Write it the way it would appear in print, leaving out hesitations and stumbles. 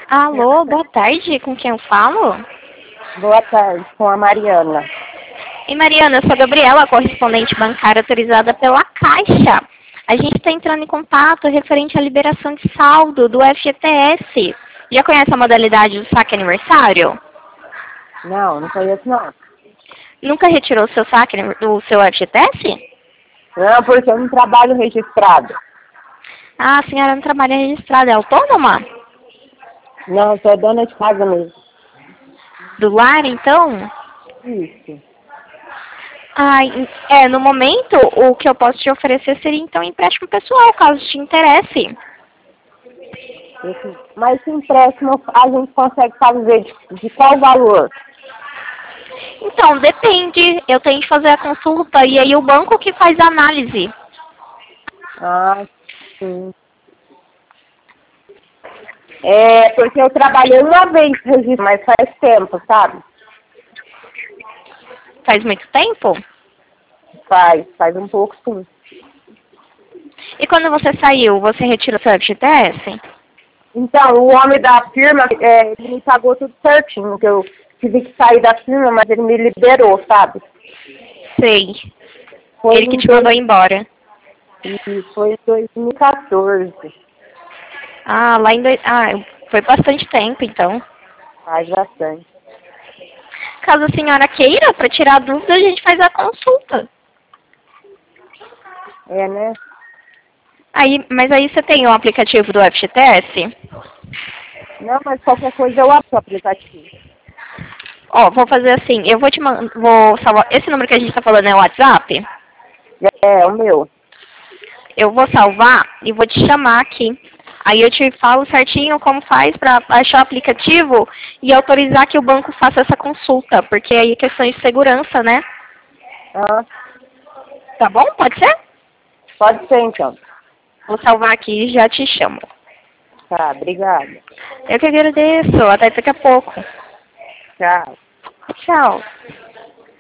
Alô, boa tarde, com quem eu falo? Boa tarde, com a Mariana. E Mariana, eu sou a Gabriela, correspondente bancária autorizada pela Caixa. A gente está entrando em contato referente à liberação de saldo do FGTS. Já conhece a modalidade do saque aniversário? Não conheço não. Nunca retirou o seu saque, o seu FGTS? Não, porque eu não trabalho registrado. Ah, a senhora não trabalha registrada, é autônoma? Não, sou dona de casa mesmo. Do lar, então? Isso. No momento, o que eu posso te oferecer seria, então, empréstimo pessoal, caso te interesse. Mas esse empréstimo a gente consegue fazer de qual valor? Então, depende. Eu tenho que fazer a consulta e aí o banco que faz a análise. Ah, sim. É, porque eu trabalhei uma vez registro, mas faz tempo, sabe? Faz muito tempo? Faz um pouco sim. E quando você saiu, você retirou seu FGTS? Então, o homem da firma, ele me pagou tudo certinho, que eu tive que sair da firma, mas ele me liberou, sabe? Sei. Foi Ele que em te mandou embora. foi em 2014. Ah, foi bastante tempo, então. Faz bastante. Caso a senhora queira, para tirar a dúvida, a gente faz a consulta. É, né? Mas aí você tem o aplicativo do FGTS? Não, mas qualquer coisa eu abro o aplicativo. Ó, vou fazer assim, eu vou salvar, esse número que a gente está falando é o WhatsApp? É, o meu. Eu vou salvar e vou te chamar aqui. Aí eu te falo certinho como faz para baixar o aplicativo e autorizar que o banco faça essa consulta, porque aí é questão de segurança, né? Ah, Tá bom? Pode ser? pode ser então. Vou salvar aqui e já te chamo. Tá, obrigada. Eu que agradeço. Até daqui a pouco. Tchau. Tchau.